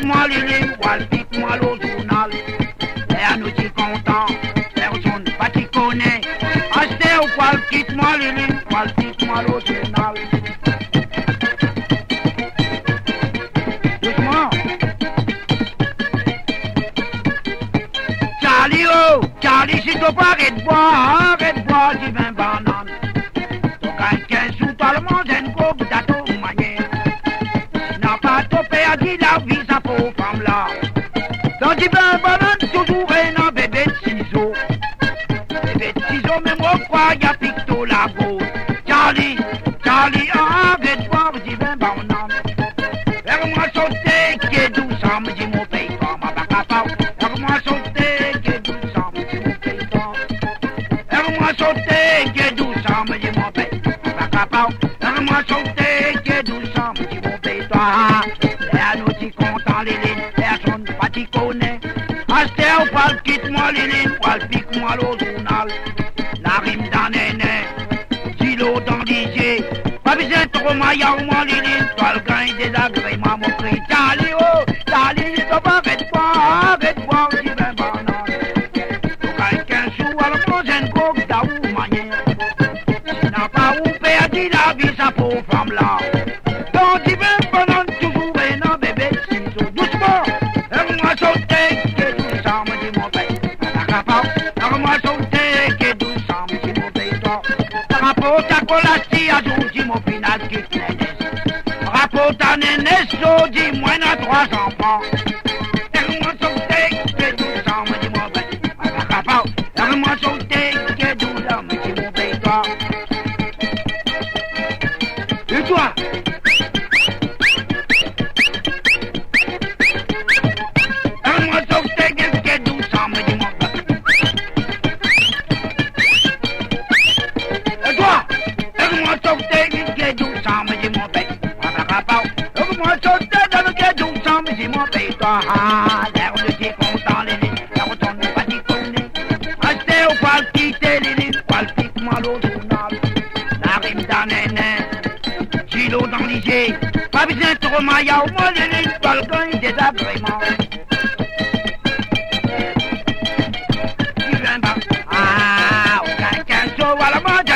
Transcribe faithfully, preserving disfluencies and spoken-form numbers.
quitte-moi Lily, Wal pique-moi le journal. Et nous t'y content, personne pas t'y connaît. Achetez ou Wal quitte-moi Lily, Wal pique-moi le journal. Doucement. Charlie, oh, Charlie, si tu pas arrête de boire, arrête de boire, tu viens banane. Tu gagnes quinze sous, toi le monde, un gros bout d'atto, manière. N'a pas topé à dire la vie, ça pour femme là. Donc tu viens banane, toujours un bébé de ciseaux. Bébé de ciseaux, mais moi, quoi, y'a picto la go. Charlie, Charlie, arrête de boire, tu viens banane. Vers-moi sauter, qui est douce, me dit mon pays, comme ma bacapa. Vers-moi sauter, qui est douce, me dit mon pays, vers-moi sauter, qui est douce, me dit mon pays, bacapa. Vers-moi sauter, qui est douce, me dit mon pays, toi. Et à nous t'y content, Liline, personne pas t'y connaît. Achetez ou pas, quitte-moi, Liline, ou pique-moi le journal. La rime d'un néné, kilo dans l'isier. Pas besoin de trop maillard, moi, Liline, toi le gain des agréments, mon cri. Charlie, oh, Charlie, il faut pas arrête de boire, arrête de boire, tu viens banane. Tu gagnes quinze sous, alors mange un coq d'aoù manière. Tu n'as pas où perdu la vie, ça pour femme là. Donc tu viens banane, toujours un bébé de ciseaux. Doucement, aime-moi sauter, que tout ça me dit mon pays. Aime-moi sauter, que tout ça me dit mon pays, toi. Rapporte à Colassi, à jour, dis mon final qui te rapporte à Nénès, dis-moi, il y a trois enfants. Aime-moi sauter, que tout ça me dit mon pays. Aime-moi sauter, que tout ça me dit mon pays, toi. Et toi? Aime-moi sauter, que tout ça me dit mon pays. Et toi? Aime-moi sauter, que tout ça me dit mon pays. Aime-moi sauter dans le quai d'où ça me dit mon pays, toi. Ah, l'air de t'y content, Lily, la retourne pas t'y connaît. Restez ou pas le quitter, Lily, quoi le pique-moi le journal. La rime d'un néné, kilo dans l'isier. Pas besoin de trop maillard, au moins, Lily, toi le gain des agréments. Tu viens bas, ah, au gain quinze sous, à la main,